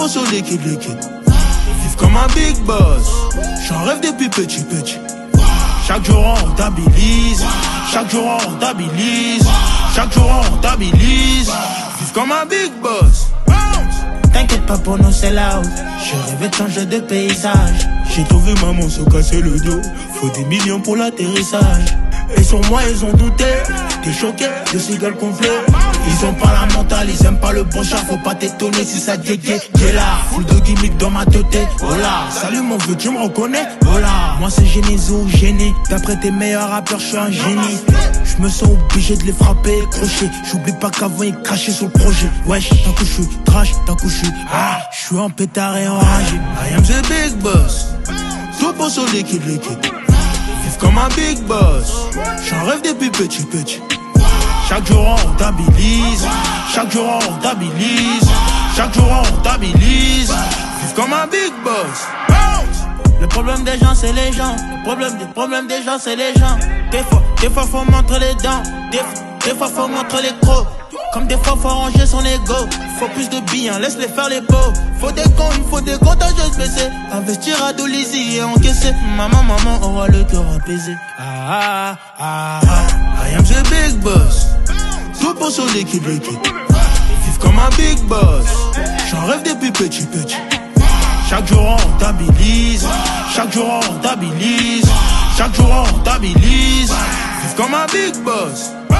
sur liquide. Vivre comme un big boss. J'en rêve depuis petit. Chaque jour on rentabilise. Chaque jour on rentabilise. Chaque jour on rentabilise. Vivre comme un big boss. T'inquiète pas pour nous c'est là-haut. Je rêvais de changer de paysage. J'ai tout vu maman se casser le dos. Faut des millions pour l'atterrissage. Et sur moi ils ont douté. T'es choqué, de cigales complet. Ils ont pas la mentale, ils aiment pas le bon chat. Faut pas t'étonner si ça dégué. T'es là, full de gimmick dans ma tête. Oh là, salut mon vieux, tu me reconnais? Oh là, moi c'est Genezo, gêné. D'après tes meilleurs rappeurs, je suis un génie. Je me sens obligé de les frapper, crocher. J'oublie pas qu'avant ils crachaient sur le projet. Wesh, d'un coup je suis trash, d'un coup je suis je suis en pétard et enragé. I am the big boss. Tout pour sur liquide. Vivre comme un big boss. J'en rêve depuis petit. Chaque jour on rentabilise. Chaque jour on rentabilise. Chaque jour on rentabilise. Vivre comme un big boss. Le problème des gens c'est les gens. Le problème des gens c'est les gens. Des fois faut montrer les dents. Des fois faut montrer les crocs. Comme des fois faut ranger son ego. Faut plus de biens, laisse-les faire les beaux. Faut des cons, il faut des contageuses baisser. Investir à Dolisie et encaisser. Maman aura le cœur apaisé. I am the big boss. Tout pour sur liquide. Vivre comme un big boss. J'en rêve depuis petit. Chaque jour on rentabilise. Chaque jour on rentabilise. Chaque jour on rentabilise. Vivre comme un big boss.